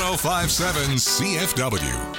1057 CFW.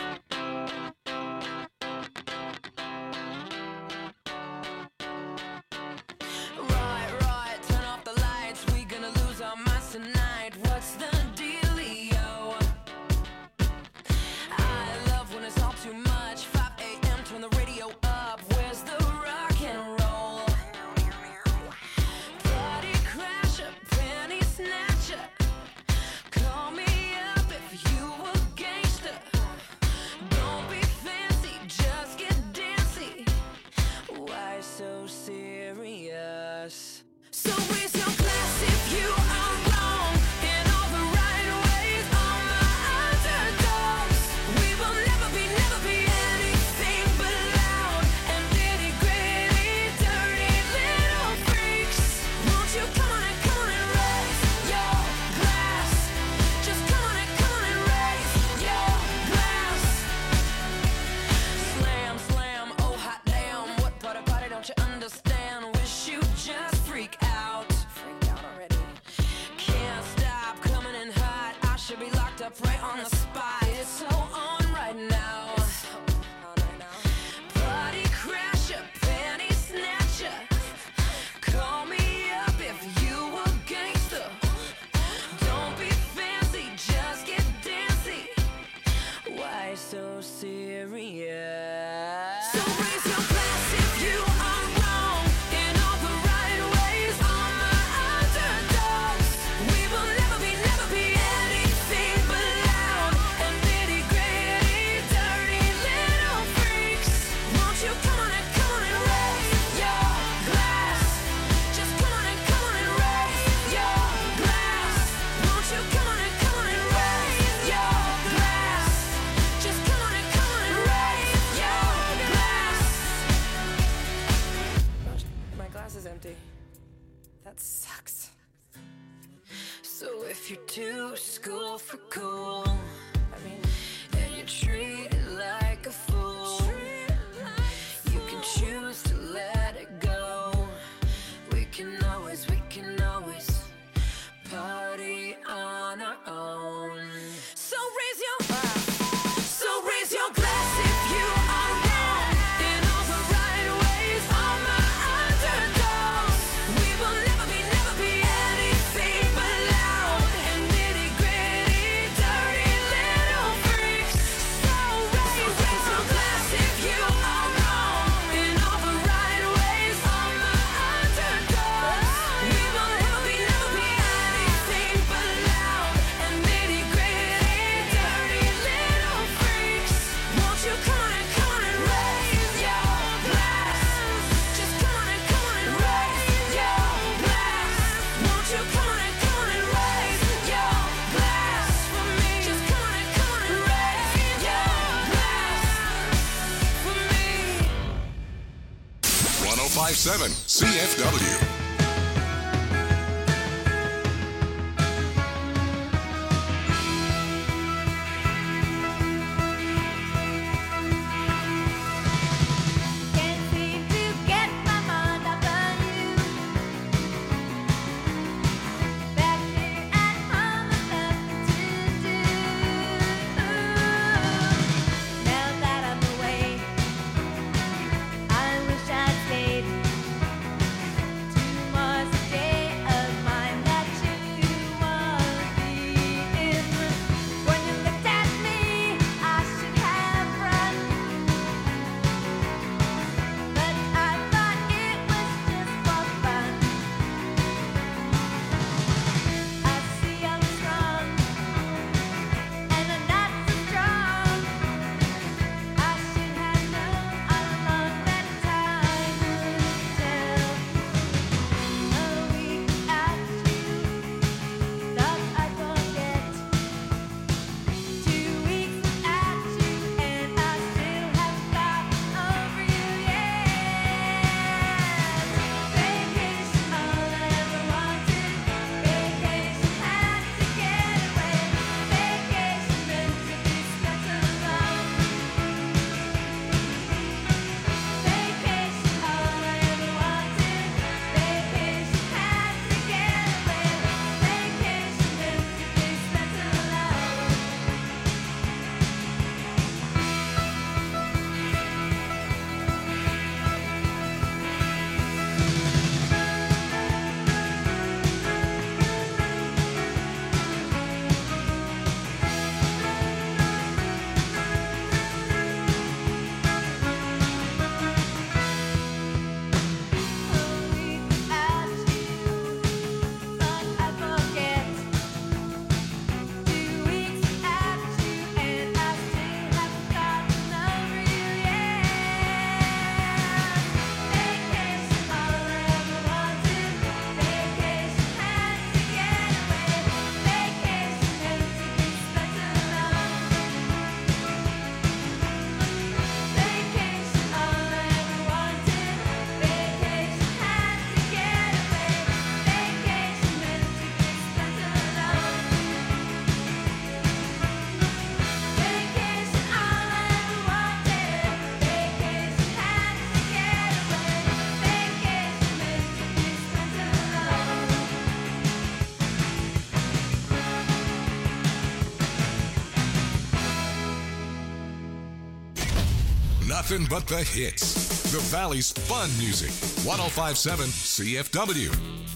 CFW. I wish I'd stayed Nothing but the hits. The Valley's fun music. 1057 CFW.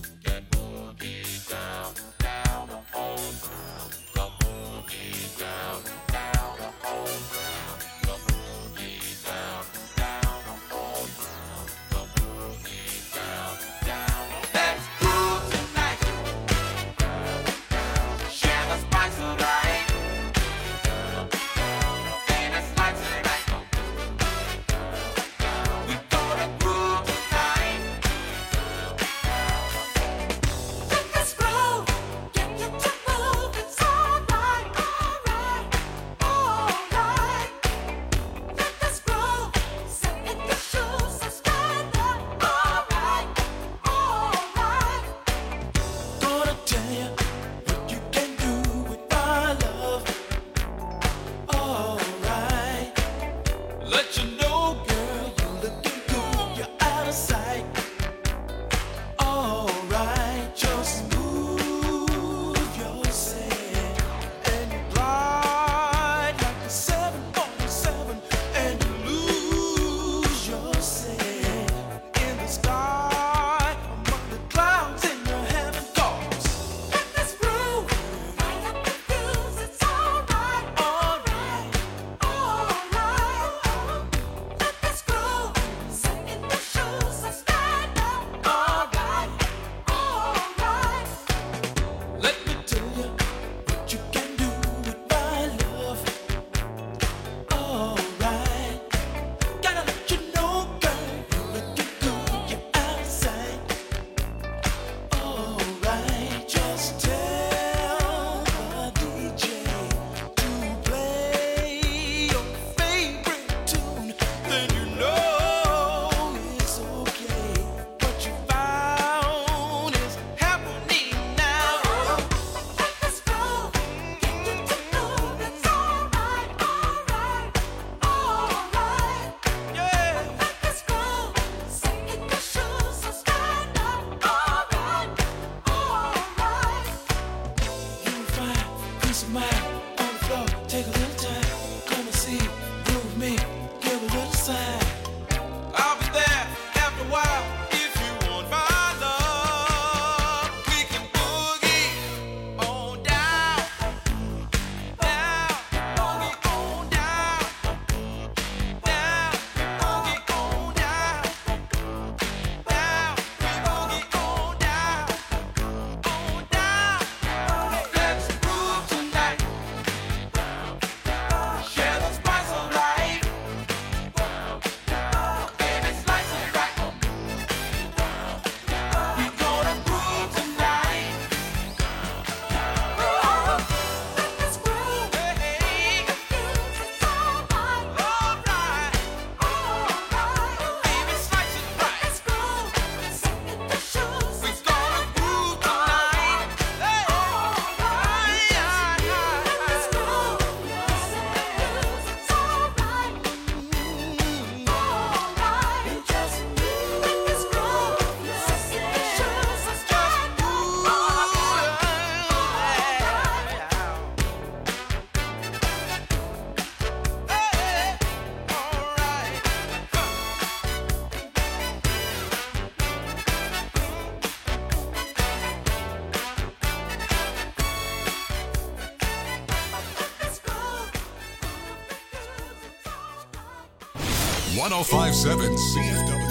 One 1057 CFW.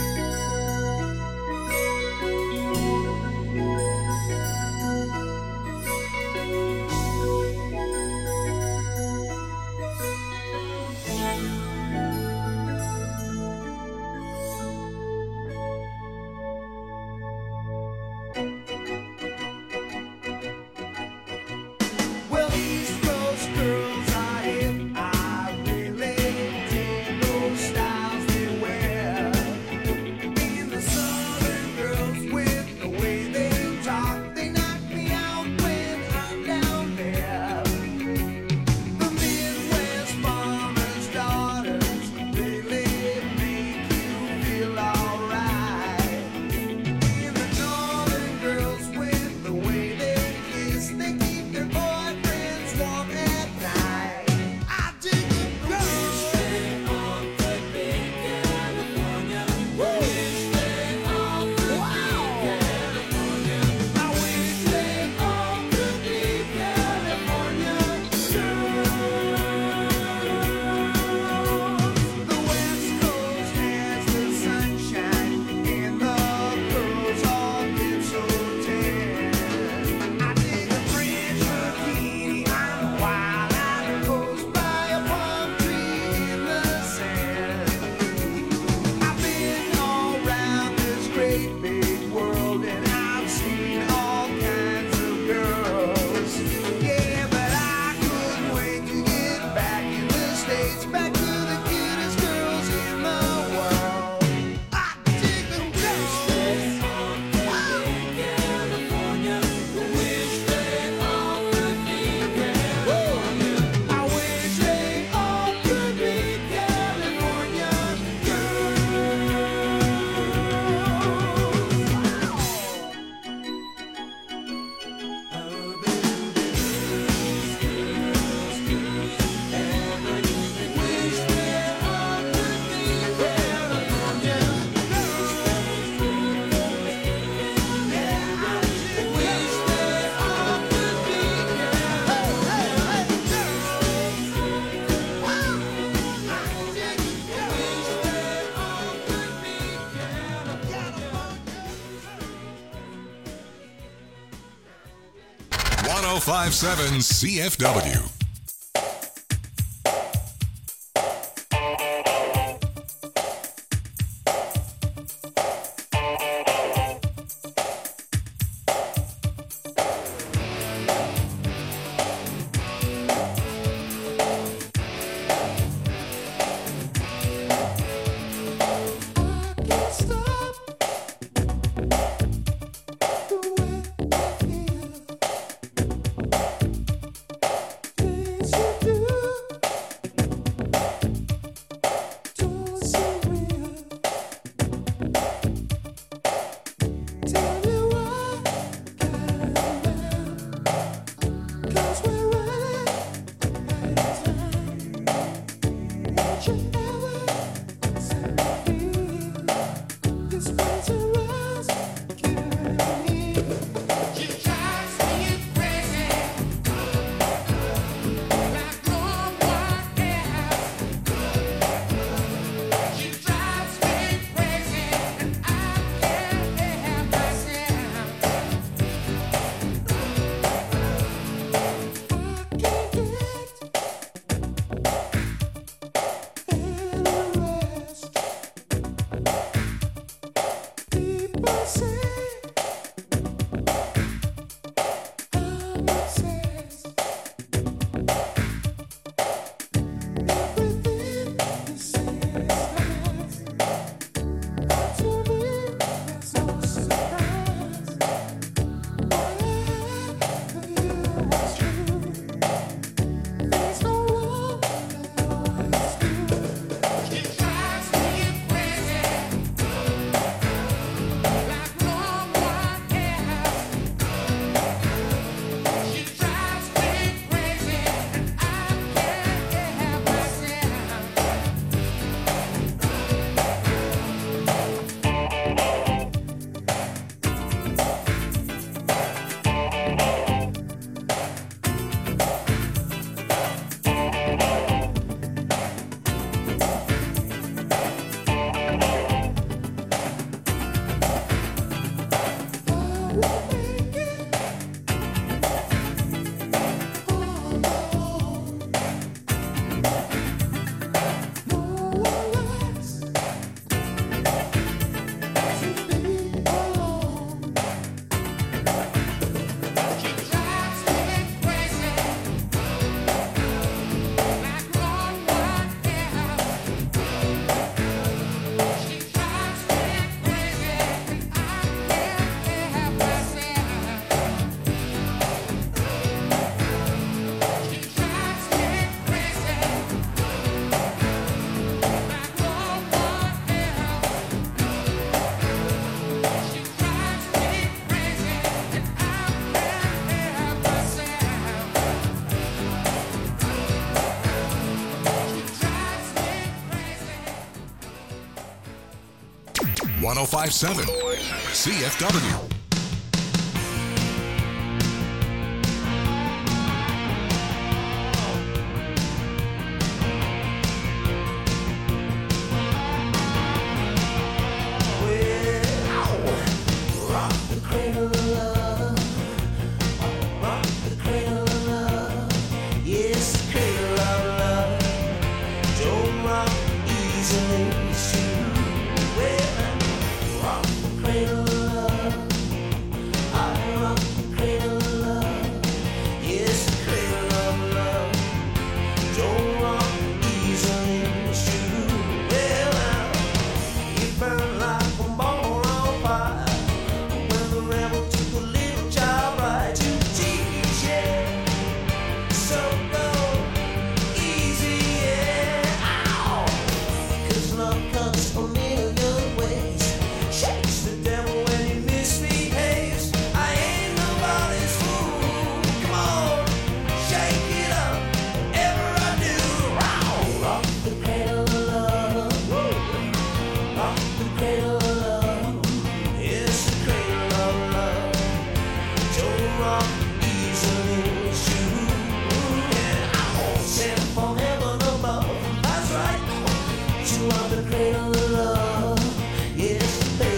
Styles they wear. 1057 CFW. .1057 CFW.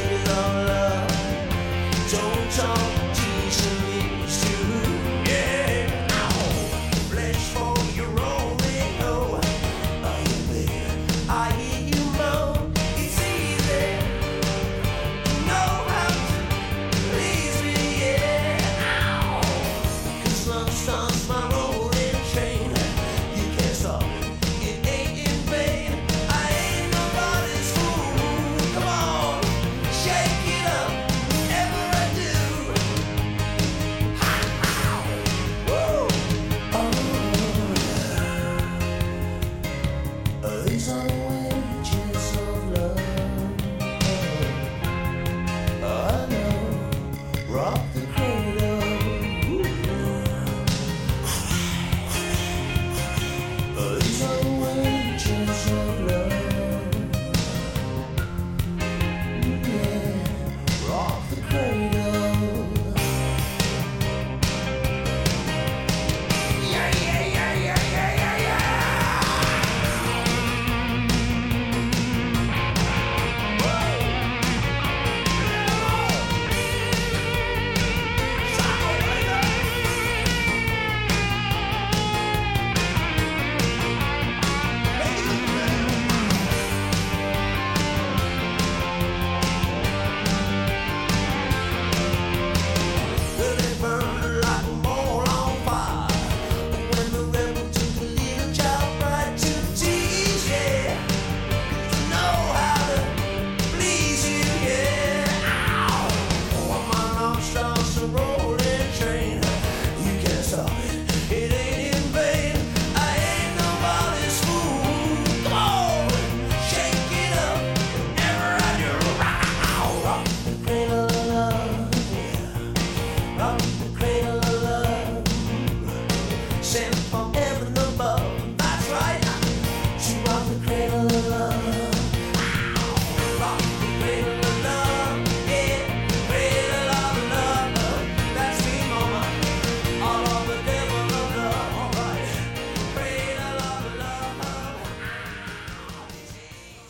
Don't talk, teach me, it's true, yeah.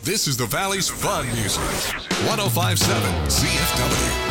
This is the Valley's Fun Music. 1057 CFW.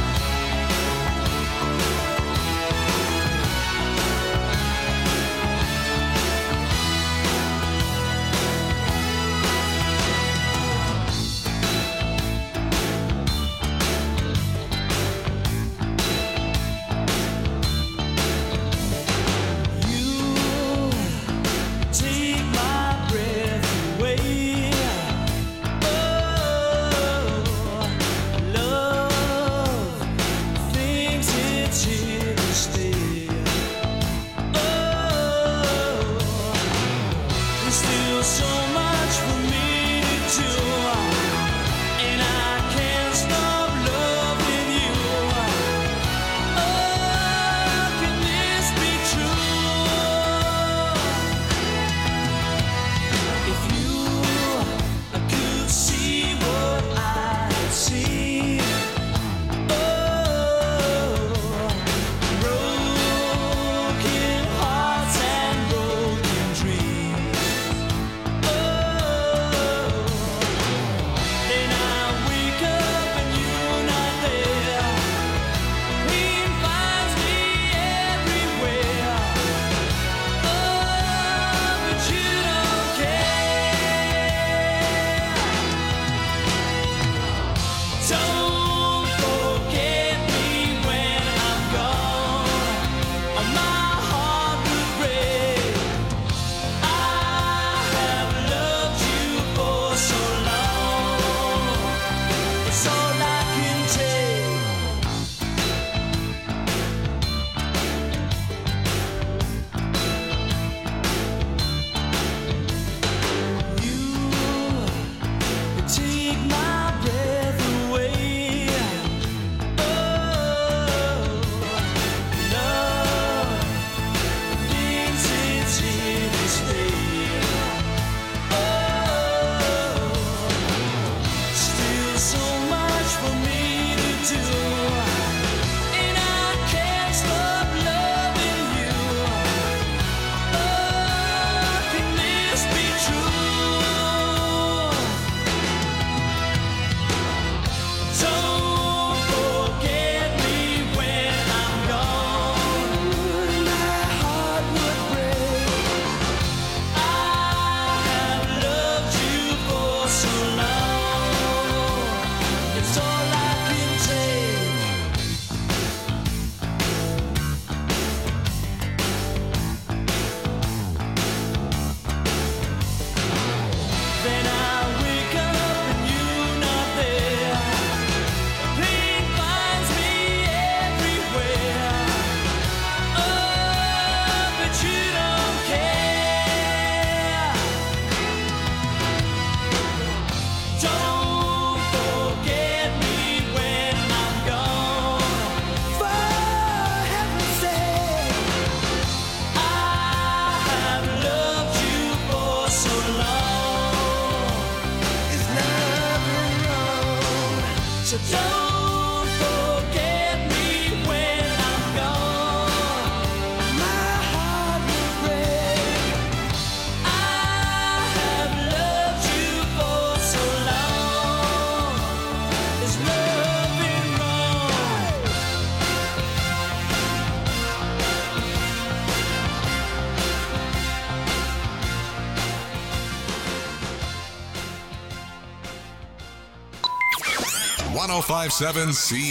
One 1057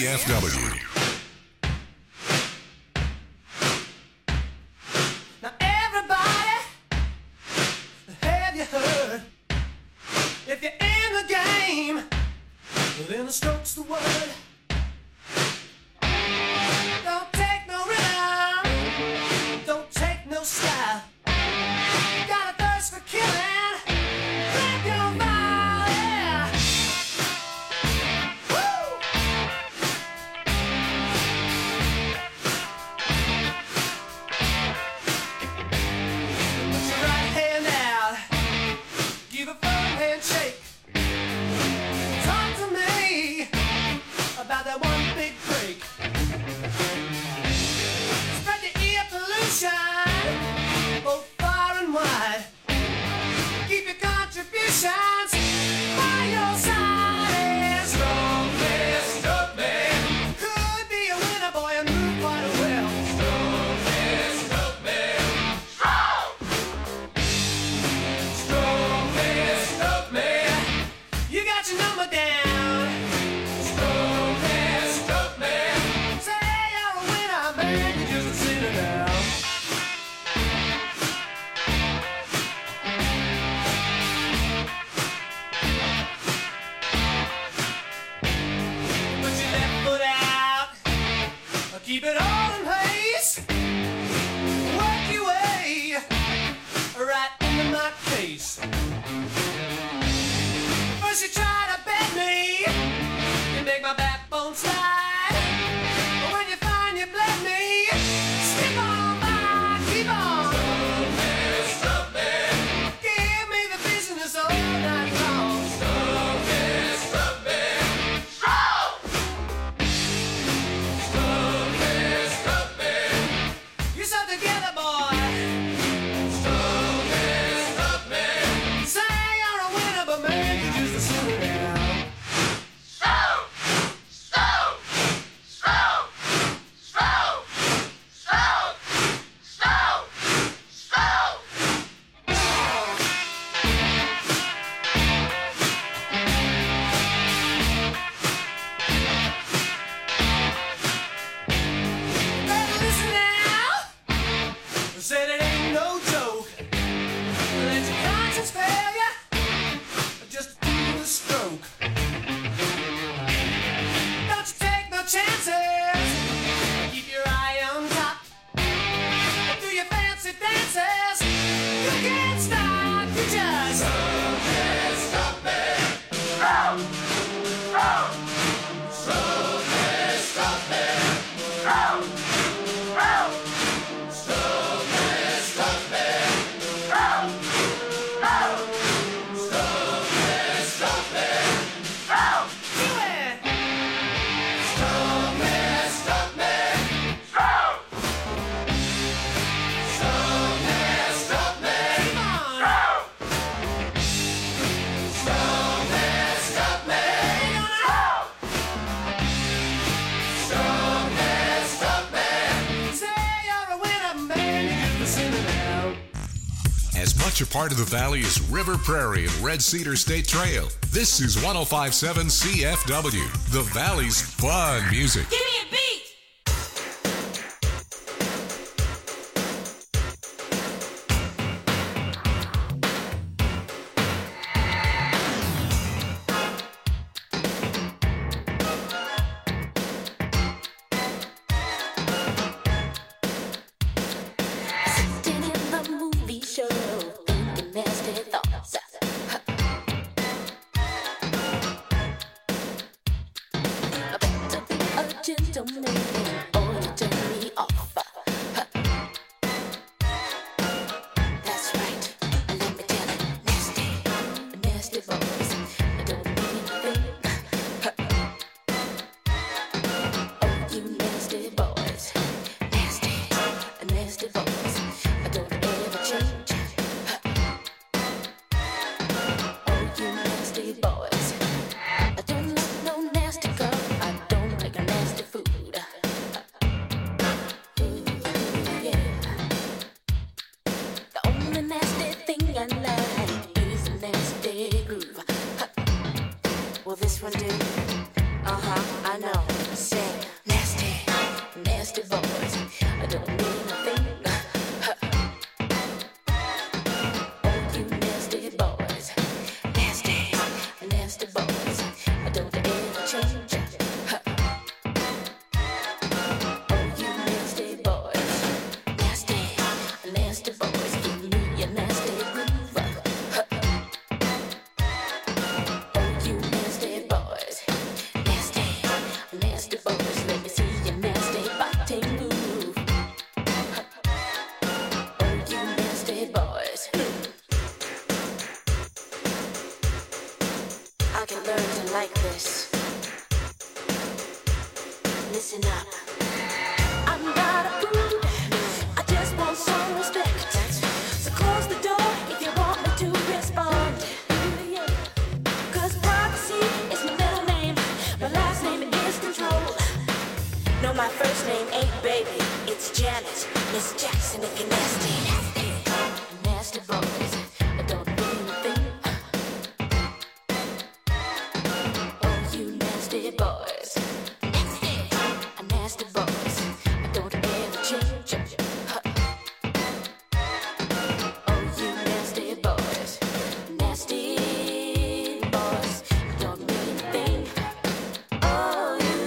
CFW. Both far and wide. Keep your contributions by your Much a part of the valley is River Prairie and Red Cedar State Trail. This is 105.7 CFW, the Valley's fun music. Give me a beat!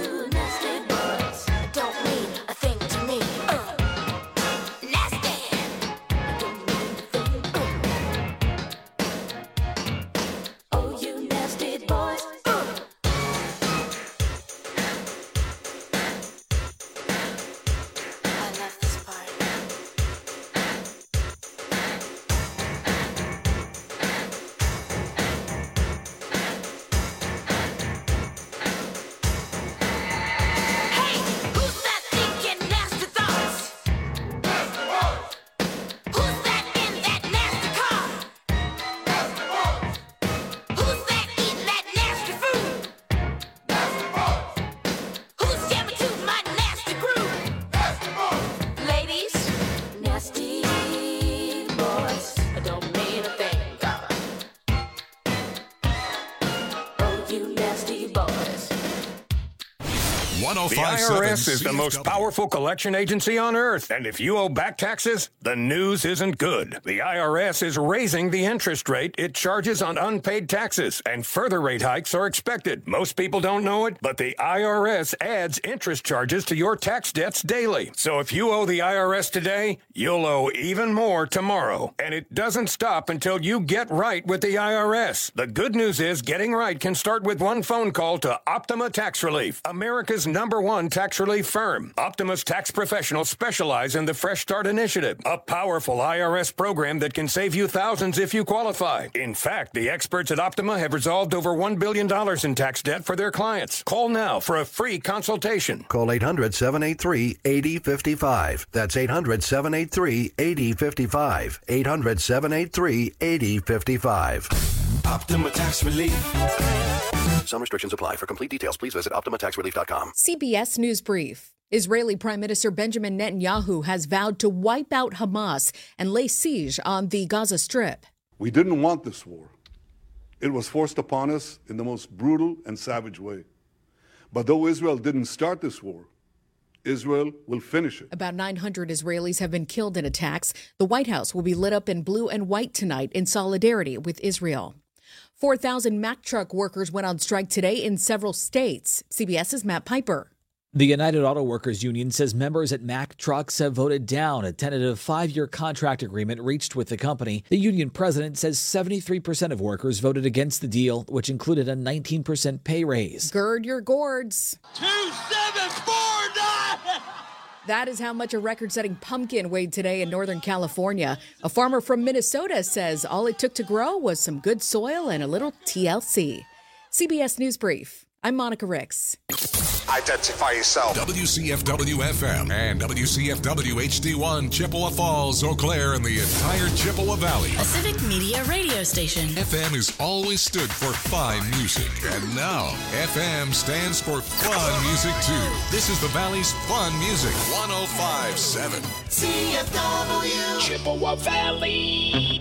Nasty. 1057 The IRS is the most CFW. powerful collection agency on earth. And if you owe back taxes, the news isn't good. The IRS is raising the interest rate it charges on unpaid taxes, and further rate hikes are expected. Most people don't know it, but the IRS adds interest charges to your tax debts daily. So if you owe the IRS today, you'll owe even more tomorrow. And it doesn't stop until you get right with the IRS. The good news is getting right can start with one phone call to Optima Tax Relief, America's #1 tax relief firm. Optima's tax professionals specialize in the Fresh Start Initiative, a powerful IRS program that can save you thousands if you qualify. In fact, the experts at Optima have resolved over $1 billion in tax debt for their clients. Call now for a free consultation. Call 800-783-8055. That's 800-783-8055. 800-783-8055. Optima Tax Relief. Some restrictions apply. For complete details, please visit OptimaTaxRelief.com. CBS News Brief. Israeli Prime Minister Benjamin Netanyahu has vowed to wipe out Hamas and lay siege on the Gaza Strip. We didn't want this war. It was forced upon us in the most brutal and savage way. But though Israel didn't start this war, Israel will finish it. About 900 Israelis have been killed in attacks. The White House will be lit up in blue and white tonight in solidarity with Israel. 4,000 Mack truck workers went on strike today in several states. CBS's Matt Piper. The United Auto Workers Union says members at Mack Trucks have voted down a tentative 5-year contract agreement reached with the company. The union president says 73% of workers voted against the deal, which included a 19% pay raise. Gird your gourds. 2749! That is how much a record-setting pumpkin weighed today in Northern California. A farmer from Minnesota says all it took to grow was some good soil and a little TLC. CBS News Brief. I'm Monica Ricks. Identify yourself. WCFW-FM and WCFW HD1, Chippewa Falls, Eau Claire, and the entire Chippewa Valley. A civic media radio station. FM has always stood for fine music, and now FM stands for fun music too. This is the Valley's fun music, 1057 CFW Chippewa Valley.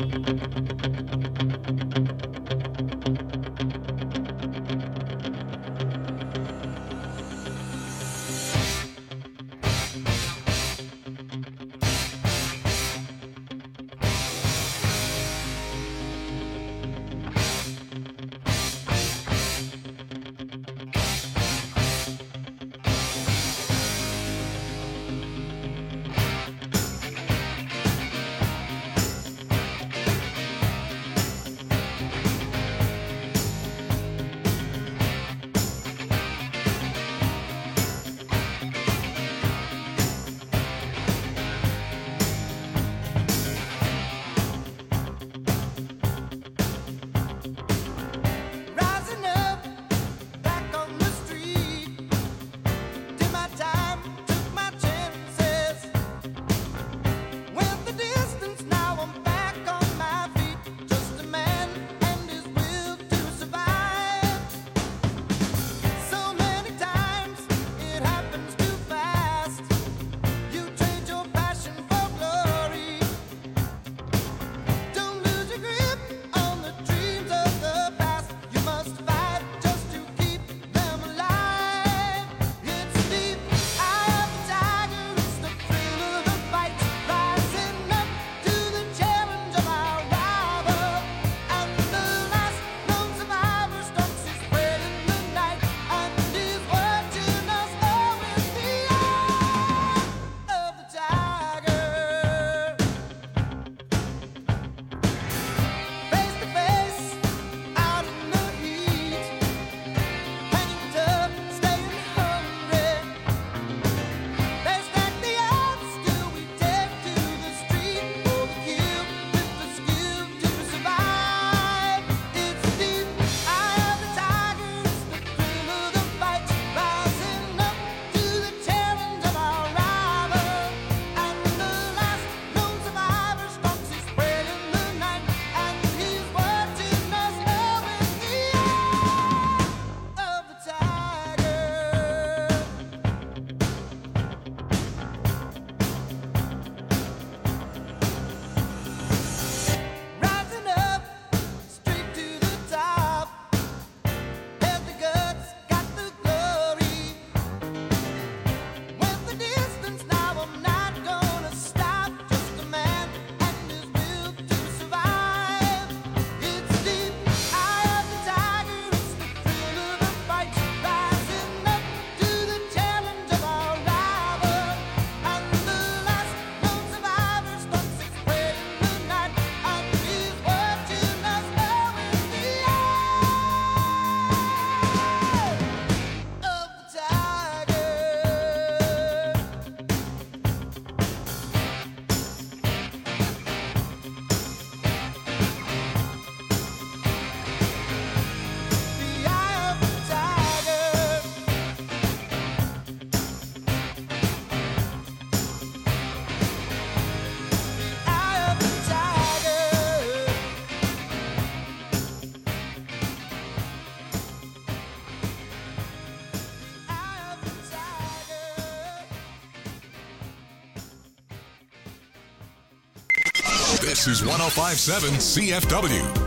This is 105.7 CFW.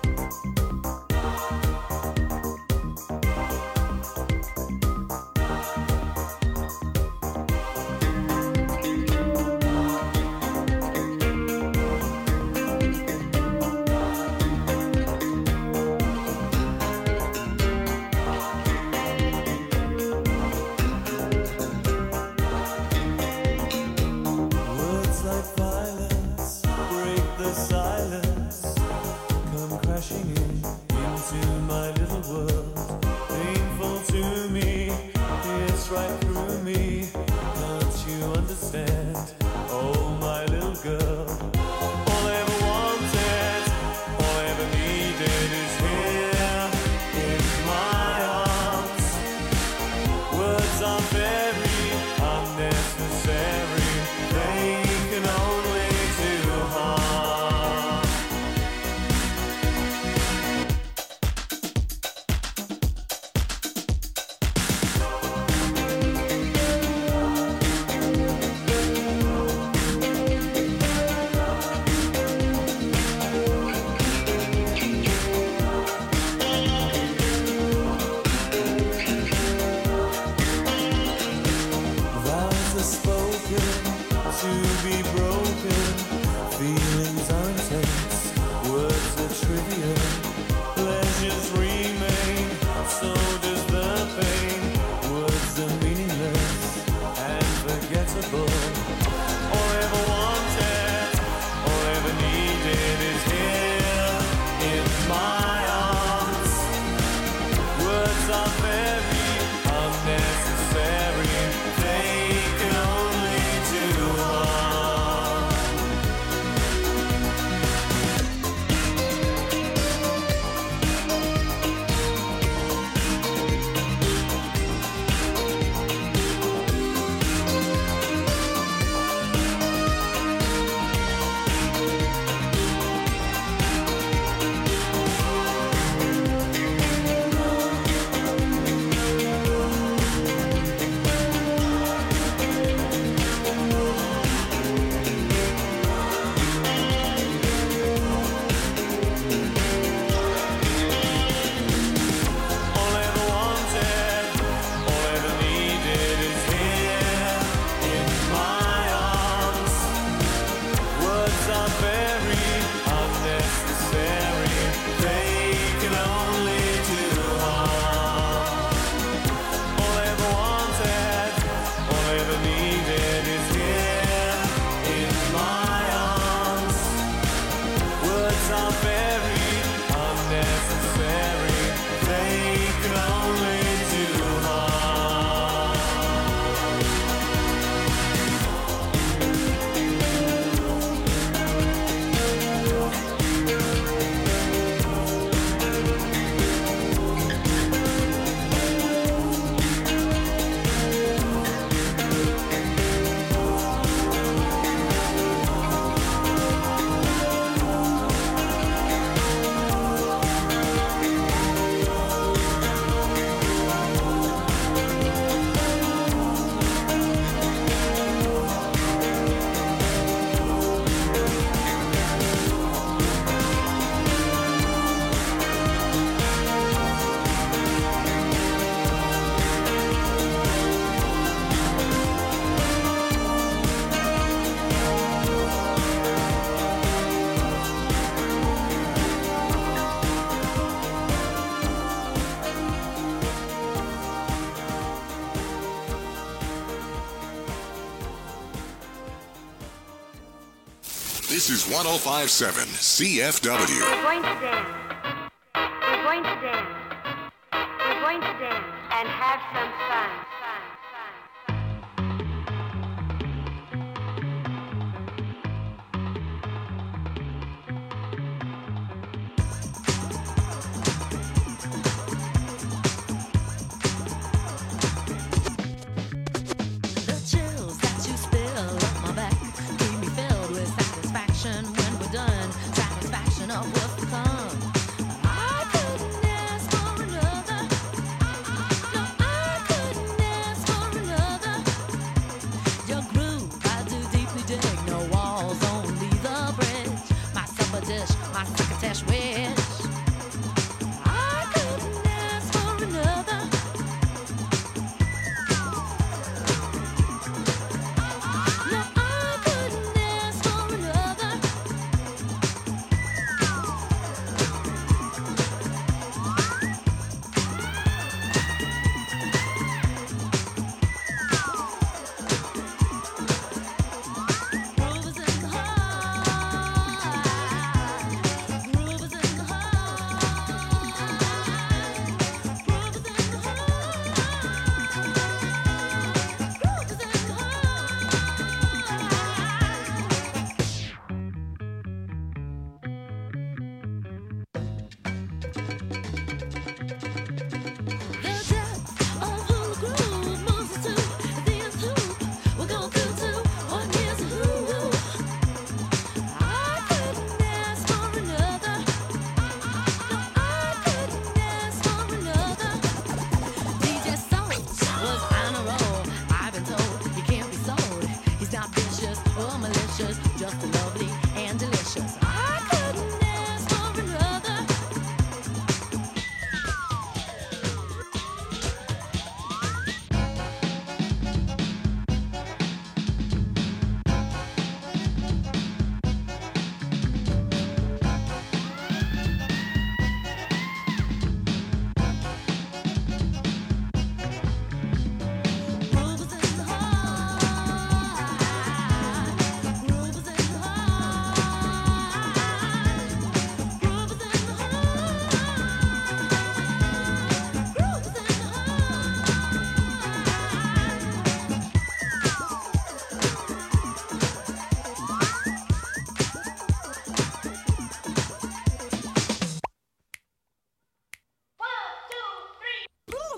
This is 105.7 CFW. We're going to dance. We're going to dance. We're going to dance and have some fun. I couldn't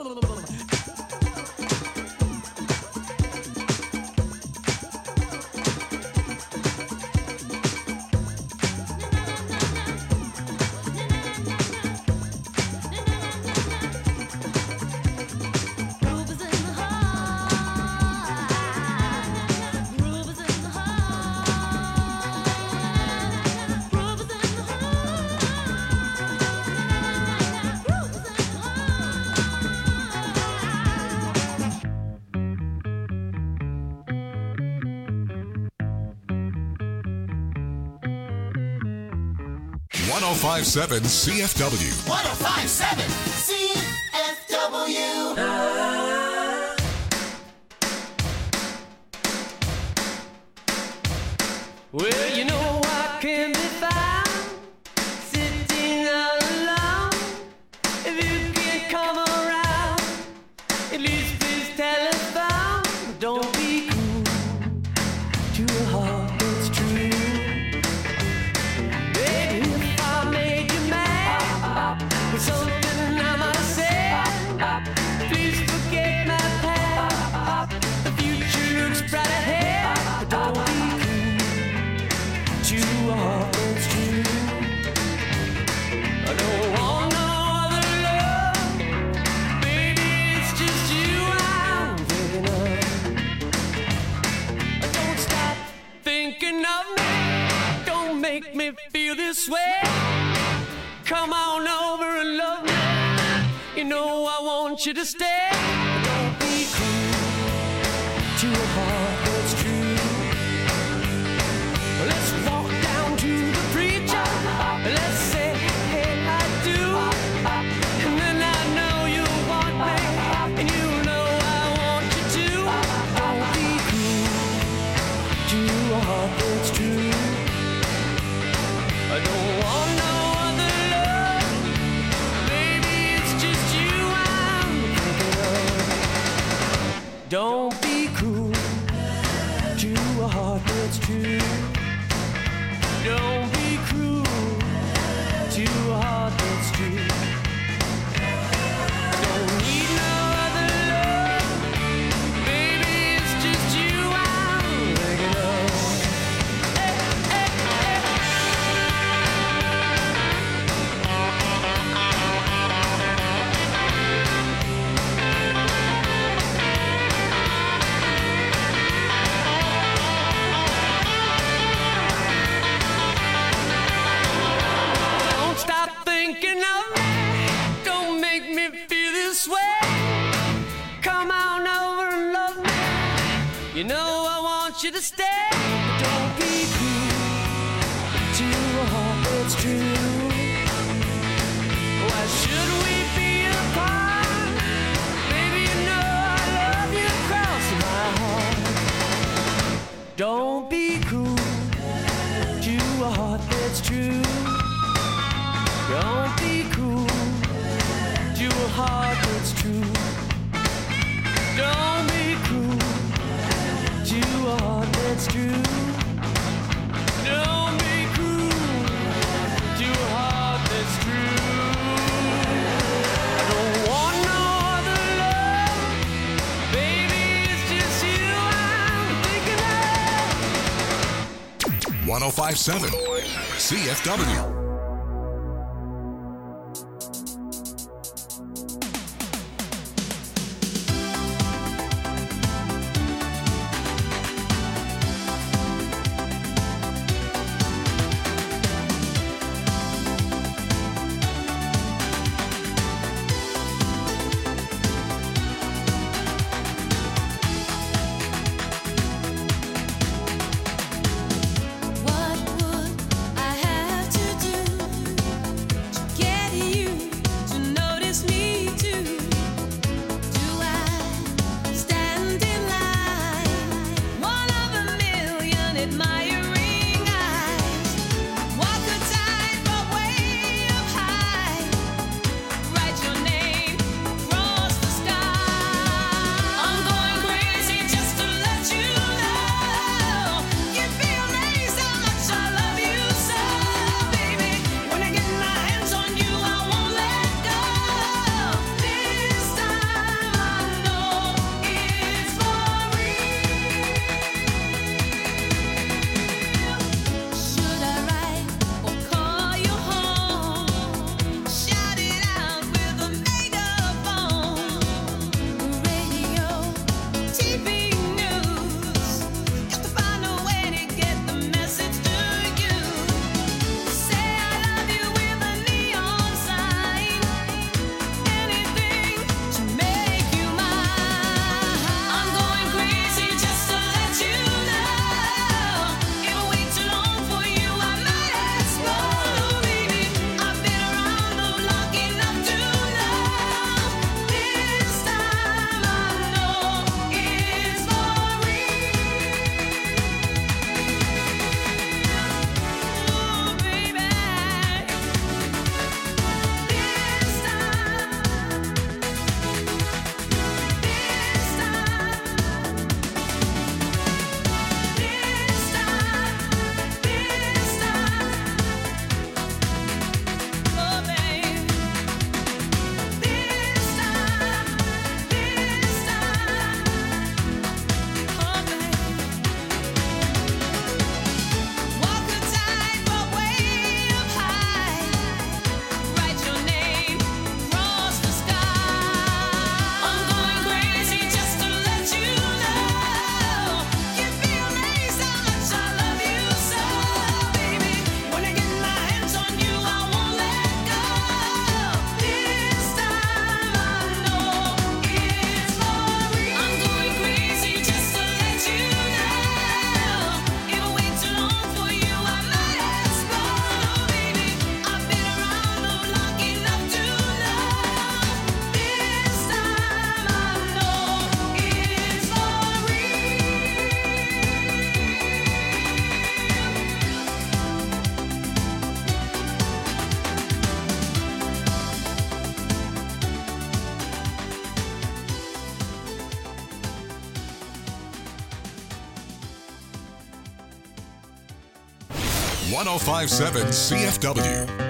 1057 CFW. 1057 CFW. Well, you know I can be found sitting all alone. If you can't come around, at least please telephone. Don't be cool to a heart that's true. Baby, if I made you mad with something I might have said, please forget my past. The future looks bright ahead, but don't be to a heart that's true. I don't want no other love, baby, it's just you I'm thinking of. Don't stop thinking of me, don't make me feel this way. Come on over and love me, you know I want you to stay. Don't be cruel to a heart that's true. Let's walk down to the preacher. Let's say, hey, I do. And then I know you want me, and you know I want you to. Don't be cruel to a heart that's true. I don't want no other love, baby, it's just you I'm thinking of. Don't be cruel to a heart that's true. Don't be cruel to a heart that's true. Don't need no other love, baby, it's just you I'm thinking of. Hey, hey, hey. Don't stop thinking of me, don't make me feel this way. Come on over and love me, you know I want you to stay. Don't be cruel to a heart that's true. Why should we be apart? Baby, you know I love you across my heart. Don't be cruel to a heart that's true. Don't be cruel to a heart that's true. Don't be cruel to a heart that's true. Don't be cruel to a heart that's true. I don't want no other love, baby, it's just you I'm thinking of. 1057 CFW. What would I have to do 1057 CFW.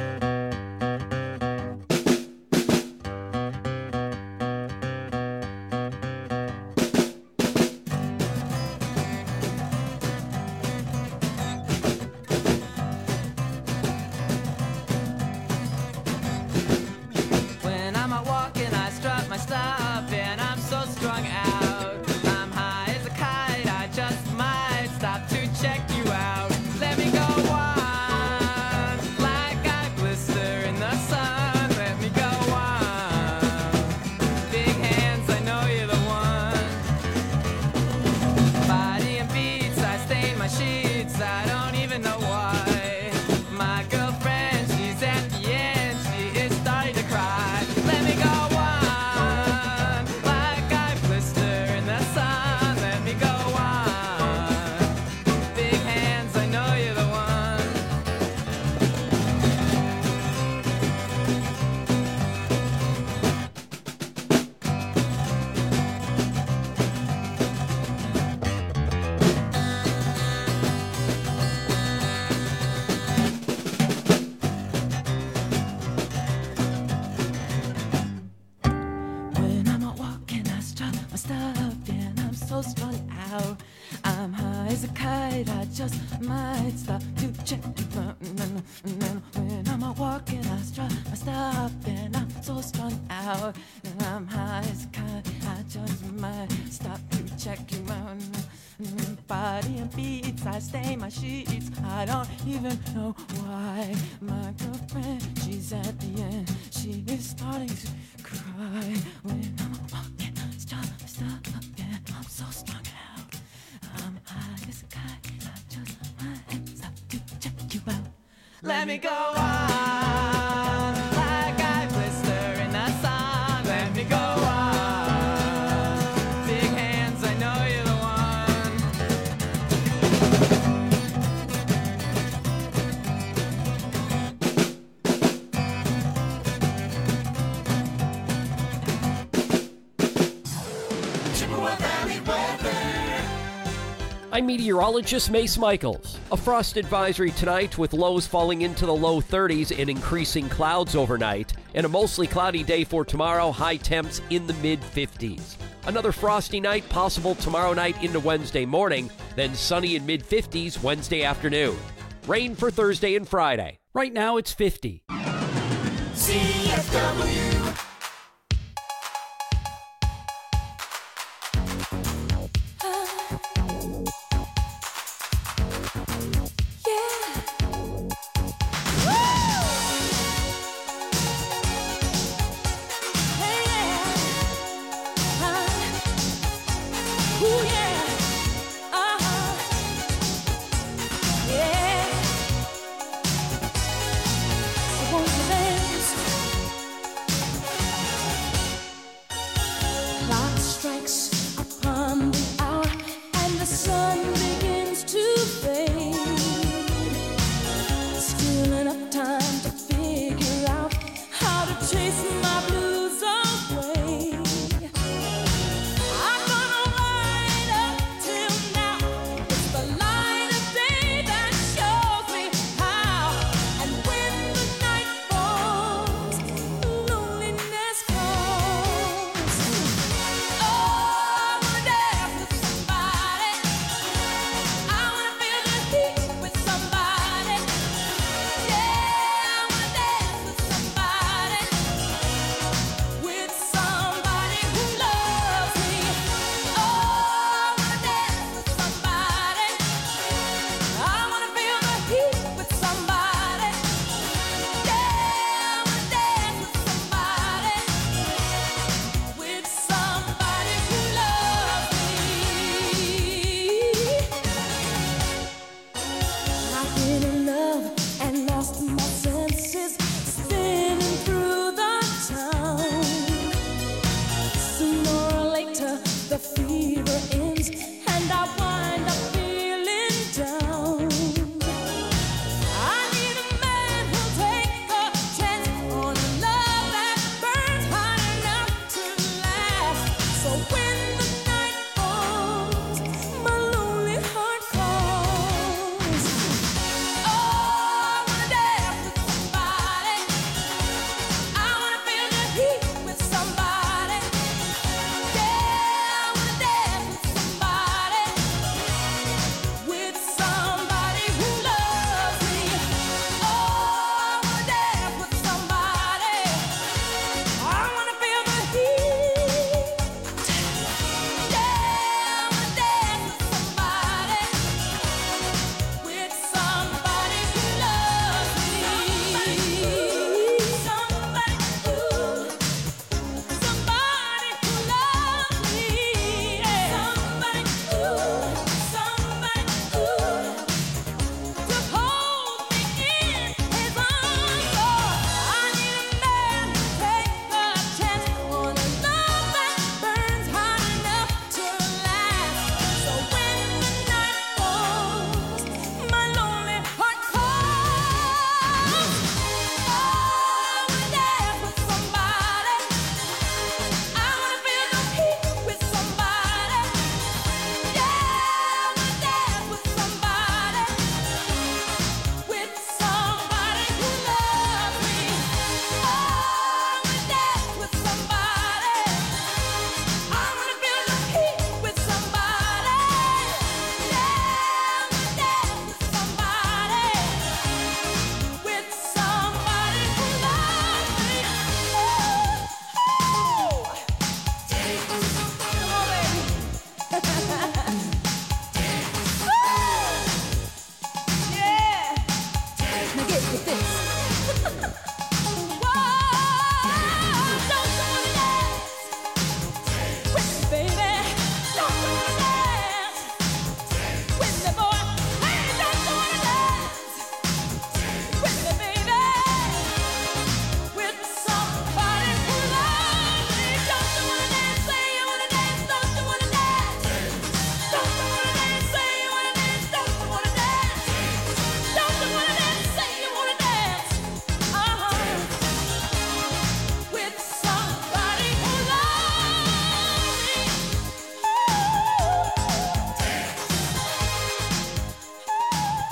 Let me go on, like I blister in the sun. Let me go on, big hands, I know you're the one. Chippewa Valley weather. I'm meteorologist Mace Michaels. A frost advisory tonight with lows falling into the low 30s and increasing clouds overnight. And a mostly cloudy day for tomorrow, high temps in the mid-50s. Another frosty night possible tomorrow night into Wednesday morning, then sunny in mid-50s Wednesday afternoon. Rain for Thursday and Friday. Right now it's 50. CFW.